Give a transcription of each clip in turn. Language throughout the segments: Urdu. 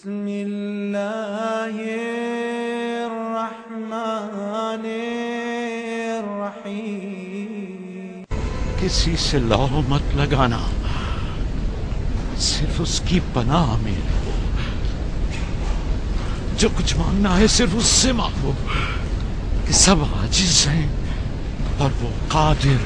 بسم اللہ الرحمن الرحیم۔ کسی سے لو مت لگانا، صرف اس کی پناہ میں رہو۔ جو کچھ مانگنا ہے صرف اس سے مانگو کہ سب عاجز ہیں اور وہ قادر،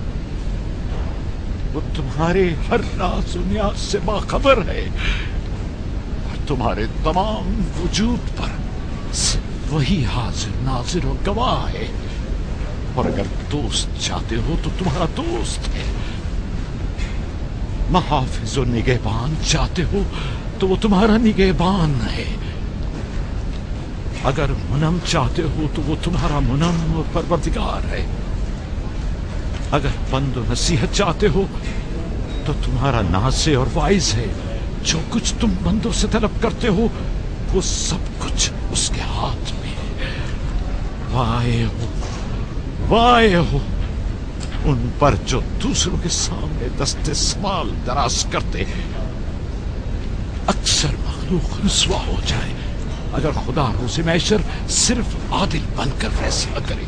وہ تمہارے ہر راز و نیاز سے باخبر ہے اور تمہارے تمام وجود پر صرف وہی حاضر ناظر و گواہ ہے۔ اور اگر دوست چاہتے ہو تو تمہارا دوست ہے، محافظ و نگہبان چاہتے ہو تو وہ تمہارا نگہبان ہے، اگر منم چاہتے ہو تو وہ تمہارا منم اور پروردگار ہے، اگر پند و نصیحت چاہتے ہو تو تمہارا ناصح اور واعظ ہے۔ جو کچھ تم بندوں سے طلب کرتے ہو وہ سب کچھ اس کے ہاتھ میں ہے۔ وائے ہو ان پر جو دوسروں کے سامنے دست سوال دراز کرتے ہیں۔ اکثر مخلوق رسوا ہو جائے اگر خدا روز محشر صرف عادل بن کر فیصلہ کرے۔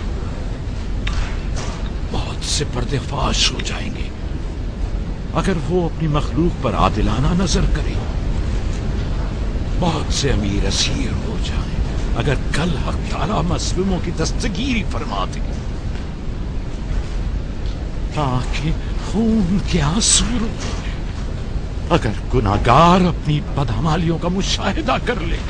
بہت سے پردے فاش ہو جائیں گے اگر وہ اپنی مخلوق پر عادلانہ نظر کرے۔ بہت سے امیر اسیر ہو جائیں اگر کل حق تعالی مظلوموں کی دستگیری فرما دے۔ آنکھیں خون کے آنسو روئے اگر گناہگار اپنی بدعمالیوں کا مشاہدہ کر لے۔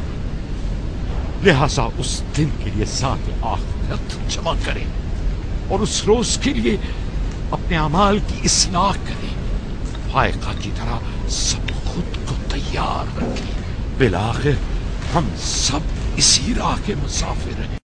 لہذا اس دن کے لیے ذات آخرت جمع کرے اور اس روز کے لیے اپنے اعمال کی اصلاح کرے۔ فائقہ کی طرح سب خود کو تیار رکھیں، بالآخر ہم سب اسی راہ کے مسافر ہیں۔